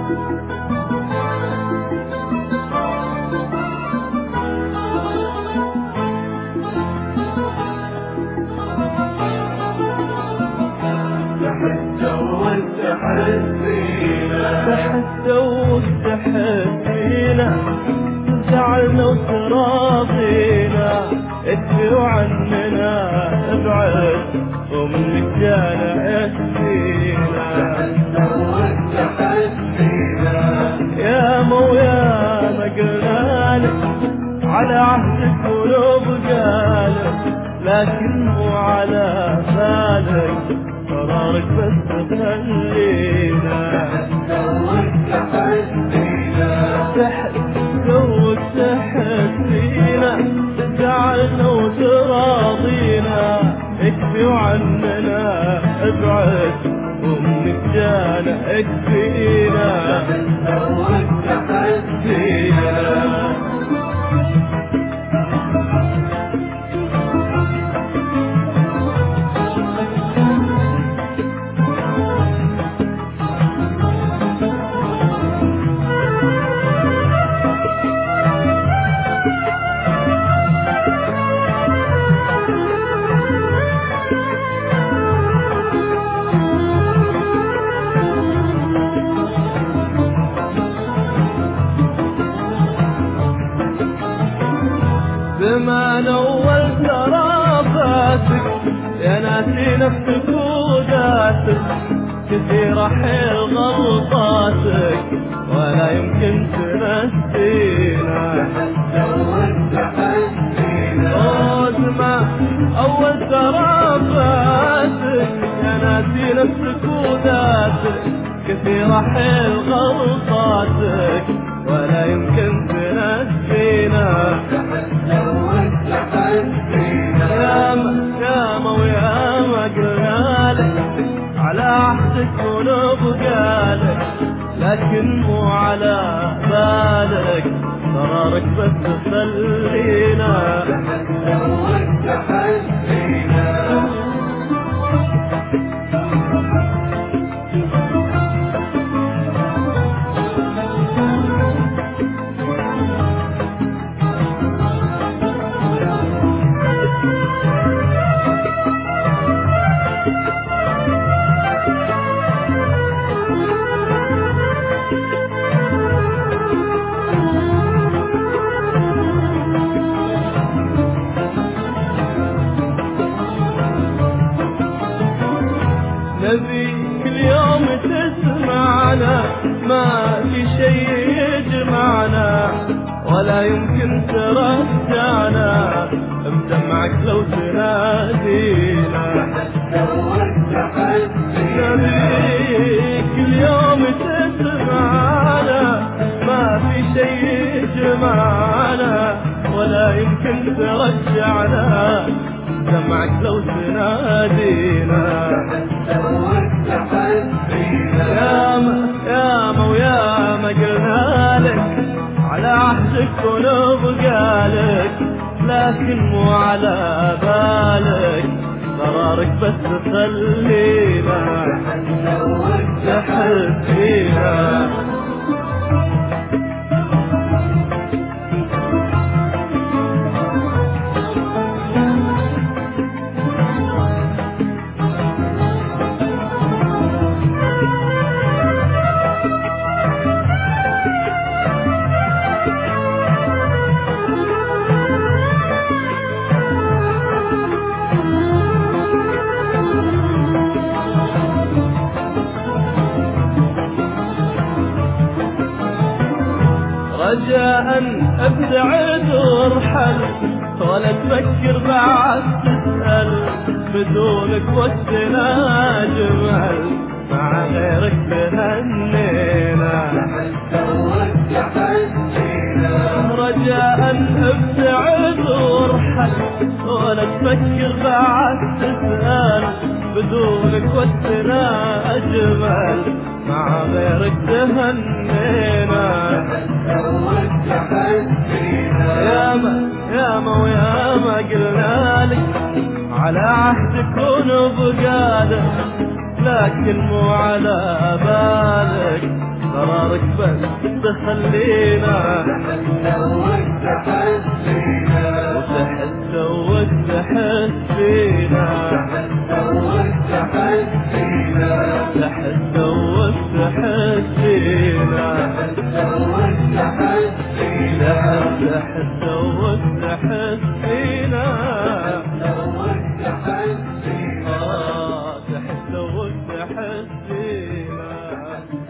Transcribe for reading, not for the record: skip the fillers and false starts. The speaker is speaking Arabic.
تحدوا وتحدينا زعلنا وتراضينا ادفعوا عننا ابعد ومنك جانا اسفينا. يا مويا ما قلنالك على عهدك ولو بقالك، لكن مو على بالك قرارك بس خلينا. تحدوا تحدينا زعلنا وتراضينا اكفي عننا ابعد ومنك جانا اكفينا. بما نولت رافاتك يا ناسي نفسك وذاتك، كثيرة حيل غلطاتك ولا يمكن تنسينا. بما أول رافاتك يا ناسي نفسك وذاتك، كثيرة حيل غلطاتك ولا يمكن تنسينا. ياما وياما قلنالك على عهدك ونبقالك، لكن مو على بالك قرارك بس خلينا. نبي كل يوم تسمعنا ما في شيء يجمعنا ولا يمكن ترجعنا، بدمعك لو تنادينا. نبي كل يوم تسمعنا ما في شيء يجمعنا ولا يمكن ترجعنا، بدمعك لو تنادينا. ياما وياما قلنالك على عهدك ونبقالك، لكن مو على بالك قرارك بس خلينا. تحدينا رجاء ابتعد وارحل ولا تفكر بعد تسأل، بدونك وقتنا جمل مع غيرك تهنينا. رجاء ابتعد وارحل ولا تفكر بعد تسأل، بدونك وقتنا أجمل مع غيرك تهنينا. ياما وياما قلنالك على عهدك ونبقالك، لكن مو على بالك قرارك بس تخلينا وتحس وتحس فينا تحس وتحس فينا تحس وتحس فينا تحس وتحس فينا